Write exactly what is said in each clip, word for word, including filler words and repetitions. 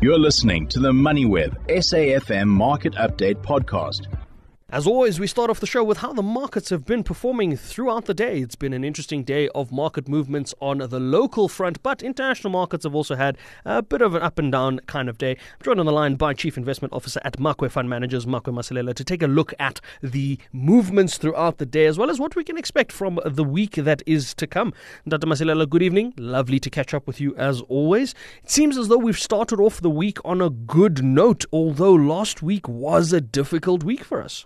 You're listening to the MoneyWeb S A F M Market Update Podcast. As always, we start off the show with how the markets have been performing throughout the day. It's been an interesting day of market movements on the local front, but international markets have also had a bit of an up and down kind of day. I'm joined on the line by Chief Investment Officer at Makwe Fund Managers, Makwe Masilela, to take a look at the movements throughout the day, as well as what we can expect from the week that is to come. Doctor Masilela, good evening. Lovely to catch up with you as always. It seems as though we've started off the week on a good note, although last week was a difficult week for us.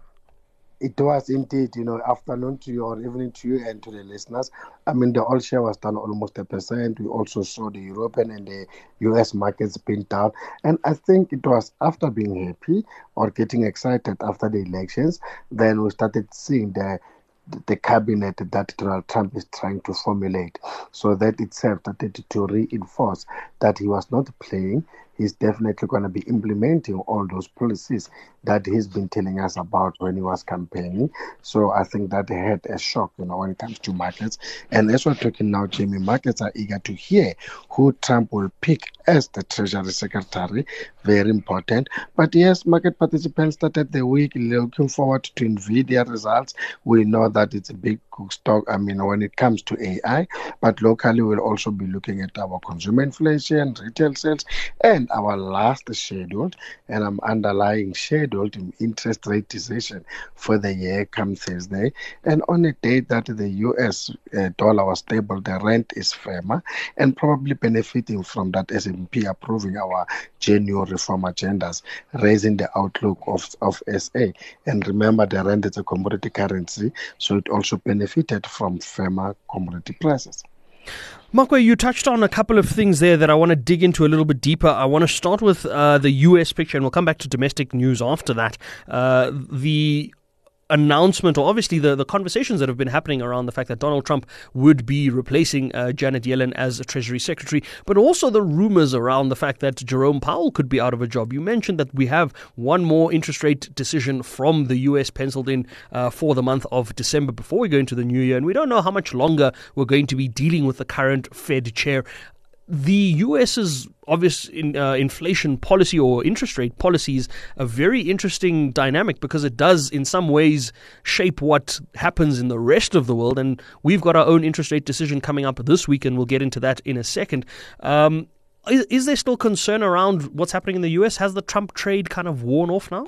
It was indeed, you know, afternoon to you or evening to you and to the listeners. I mean, the oil share was down almost a percent. We also saw the European and the U S markets being down. And I think it was after being happy or getting excited after the elections, then we started seeing the the cabinet that Donald Trump is trying to formulate. So that itself started to reinforce that he was not playing. He's definitely going to be implementing all those policies that he's been telling us about when he was campaigning. So I think that had a shock, you know, when it comes to markets. And as we're talking now, Jamie, markets are eager to hear who Trump will pick as the Treasury Secretary. Very important. But yes, market participants started the week looking forward to NVIDIA results. We know that it's a big stock, I mean, when it comes to A I. But locally, we'll also be looking at our consumer inflation, retail sales, and our last scheduled, and I'm underlying scheduled interest rate decision for the year come Thursday. And on a day that the U S uh, dollar was stable, the rand is firmer and probably benefiting from that S and P approving our genuine reform agendas, raising the outlook of, of S A. And remember, the rand is a commodity currency, so it also benefited from firmer commodity prices. Makwe, you touched on a couple of things there that I want to dig into a little bit deeper. I want to start with uh, the U S picture, and we'll come back to domestic news after that. Uh, the announcement, or obviously the, the conversations that have been happening around the fact that Donald Trump would be replacing uh, Janet Yellen as a Treasury Secretary, but also the rumors around the fact that Jerome Powell could be out of a job. You mentioned that we have one more interest rate decision from the U S penciled in uh, for the month of December before we go into the new year, and we don't know how much longer we're going to be dealing with the current Fed chair. The US's obvious in, uh, inflation policy or interest rate policy is a very interesting dynamic because it does in some ways shape what happens in the rest of the world. And we've got our own interest rate decision coming up this week, and we'll get into that in a second. Um, is, is there still concern around what's happening in the U S? Has the Trump trade kind of worn off now?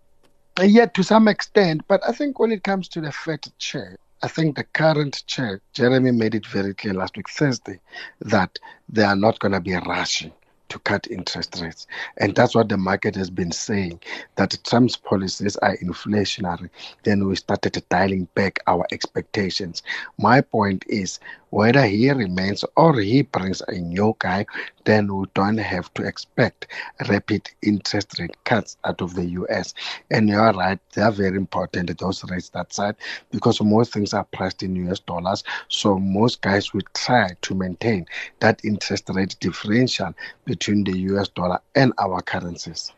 Yeah, to some extent. But I think when it comes to the Fed chair, I think the current chair, Jeremy, made it very clear last week, Thursday, that they are not going to be rushing to cut interest rates. And that's what the market has been saying, that Trump's policies are inflationary. Then we started dialing back our expectations. My point is, whether he remains or he brings a new guy, then we don't have to expect rapid interest rate cuts out of the U S. And you're right, they are very important, those rates that side, because most things are priced in U S dollars. So most guys will try to maintain that interest rate differential between the U S dollar and our currencies.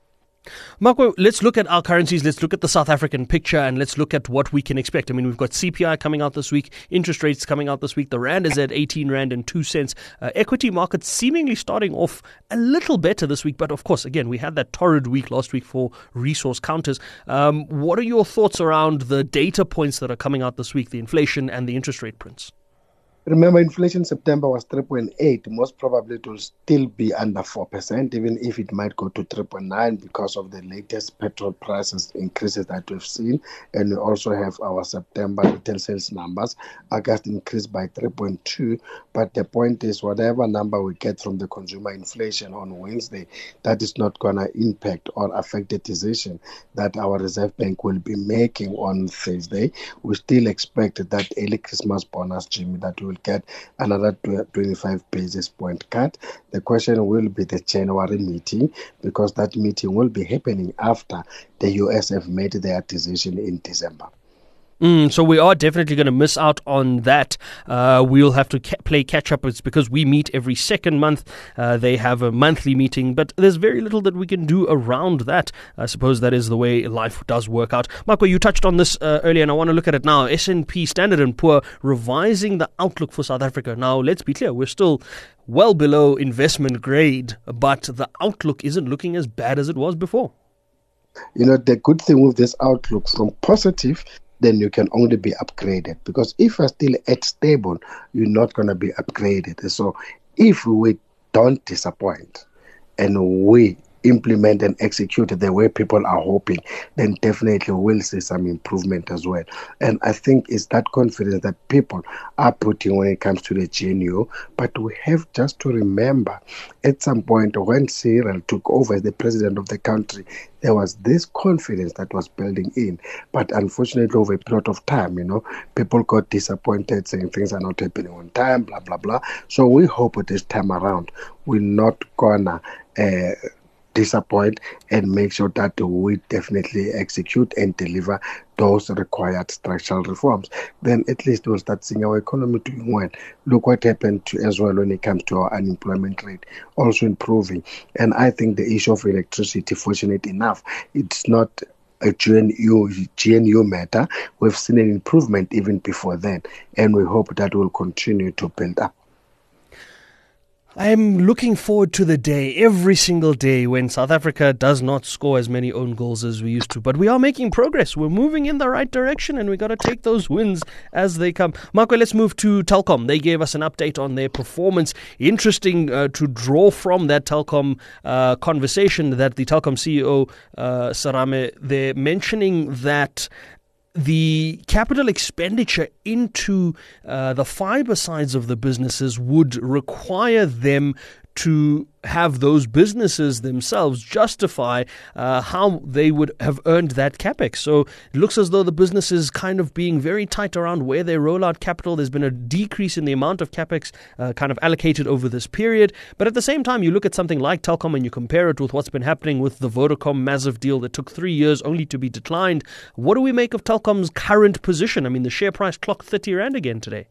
Makwe, let's look at our currencies, let's look at the South African picture, and let's look at what we can expect. I mean, we've got C P I coming out this week, interest rates coming out this week, the rand is at eighteen rand and two cents. Uh, equity markets seemingly starting off a little better this week, but of course, again, we had that torrid week last week for resource counters. Um, what are your thoughts around the data points that are coming out this week, the inflation and the interest rate prints? Remember, inflation in September was three point eight. Most probably it will still be under four percent, even if it might go to three point nine because of the latest petrol prices increases that we've seen. And we also have our September retail sales numbers. August increased by three point two. But the point is, whatever number we get from the consumer inflation on Wednesday, that is not going to impact or affect the decision that our Reserve Bank will be making on Thursday. We still expect that early Christmas bonus, Jimmy, that will get another twenty-five basis point cut. The question will be the January meeting, because that meeting will be happening after the U S have made their decision in December. Mm, so we are definitely going to miss out on that. Uh, we'll have to ca- play catch up. It's because we meet every second month. Uh, they have a monthly meeting, but there's very little that we can do around that. I suppose that is the way life does work out. Marco, you touched on this uh, earlier, and I want to look at it now. S and P Standard and Poor revising the outlook for South Africa. Now, let's be clear, we're still well below investment grade, but the outlook isn't looking as bad as it was before. You know, the good thing with this outlook, from positive, then you can only be upgraded, because if you're still at stable, you're not going to be upgraded. So if we don't disappoint and we implement and execute the way people are hoping, then definitely we'll see some improvement as well. And I think it's that confidence that people are putting when it comes to the G N U. But we have just to remember, at some point when Cyril took over as the president of the country, there was this confidence that was building in. But unfortunately, over a period of time, you know, people got disappointed, saying things are not happening on time, blah, blah, blah. So we hope that this time around, we're not gonna uh, disappoint and make sure that we definitely execute and deliver those required structural reforms. Then at least we'll start seeing our economy doing well. Look what happened to, as well when it comes to our unemployment rate, also improving. And I think the issue of electricity, fortunate enough, it's not a G N U, G N U matter. We've seen an improvement even before then, and we hope that will continue to build up. I'm looking forward to the day, every single day, when South Africa does not score as many own goals as we used to. But we are making progress. We're moving in the right direction, and we got to take those wins as they come. Marco, let's move to Telkom. They gave us an update on their performance. Interesting uh, to draw from that Telkom uh, conversation that the Telkom C E O, uh, Serame, they're mentioning that the capital expenditure into uh, the fiber sides of the businesses would require them to have those businesses themselves justify uh, how they would have earned that capex. So it looks as though the business is kind of being very tight around where they roll out capital. There's been a decrease in the amount of capex uh, kind of allocated over this period. But at the same time, you look at something like Telkom and you compare it with what's been happening with the Vodacom massive deal that took three years only to be declined. What do we make of Telkom's current position? I mean, the share price clocked thirty rand again today.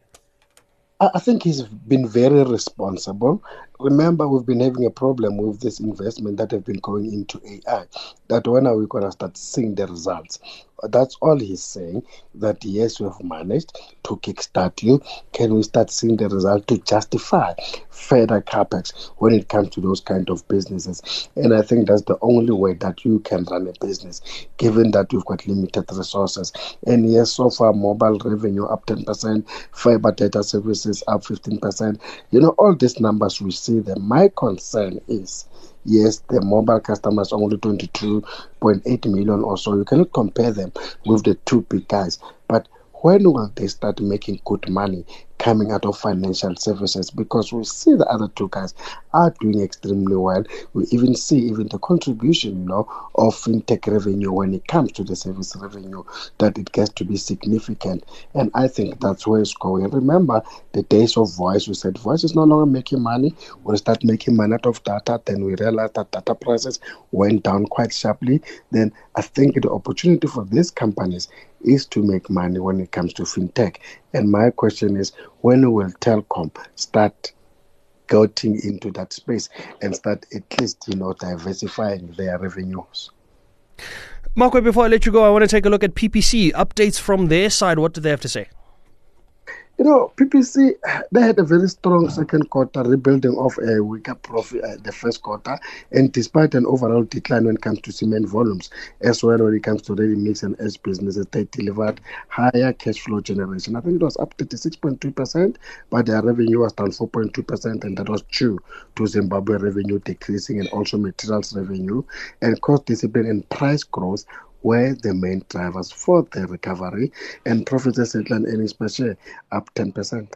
I think he's been very responsible. Remember, we've been having a problem with this investment that have been going into A I. That when are we going to start seeing the results? That's all he's saying, that yes, we have managed to kickstart you. Can we start seeing the result to justify further capex when it comes to those kind of businesses? And I think that's the only way that you can run a business, given that you've got limited resources. And yes, so far, mobile revenue up ten percent, fiber data services up fifteen percent. You know, all these numbers we see them. My concern is, yes, the mobile customers only twenty-two point eight million or so. You cannot compare them with the two big guys. But when will they start making good money coming out of financial services? Because we see the other two guys are doing extremely well. We even see even the contribution, you know, of fintech revenue when it comes to the service revenue, that it gets to be significant. And I think that's where it's going. Remember the days of voice. We said voice is no longer making money. We'll start making money out of data. Then we realized that data prices went down quite sharply. Then I think the opportunity for these companies is to make money when it comes to fintech. And my question is, when will Telkom start getting into that space and start at least, you know, diversifying their revenues? Marco, before I let you go, I want to take a look at P P C. Updates from their side. What do they have to say? You know, P P C, they had a very strong second quarter, rebuilding of a weaker profit uh, the first quarter, and despite an overall decline when it comes to cement volumes, as well when it comes to ready mix and edge businesses, they delivered higher cash flow generation. I think it was up thirty-six point two percent, but their revenue was down four point two percent, and that was due to Zimbabwe revenue decreasing and also materials revenue, and cost discipline and price growth were the main drivers for the recovery, and profits and earnings per share up ten percent.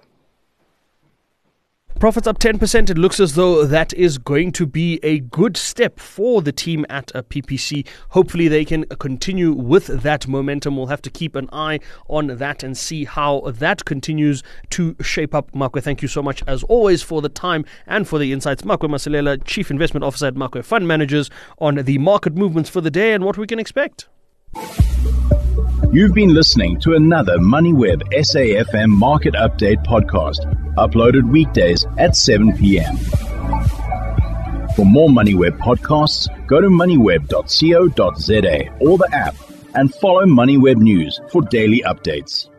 Profits up ten percent. It looks as though that is going to be a good step for the team at a P P C. Hopefully they can continue with that momentum. We'll have to keep an eye on that and see how that continues to shape up. Marco, thank you so much as always for the time and for the insights. Marco Masilela, Chief Investment Officer at Marco Fund Managers, on the market movements for the day and what we can expect. You've been listening to another MoneyWeb S A F M Market Update podcast, uploaded weekdays at seven p.m. For more MoneyWeb podcasts, go to moneyweb dot co dot za or the app and follow MoneyWeb News for daily updates.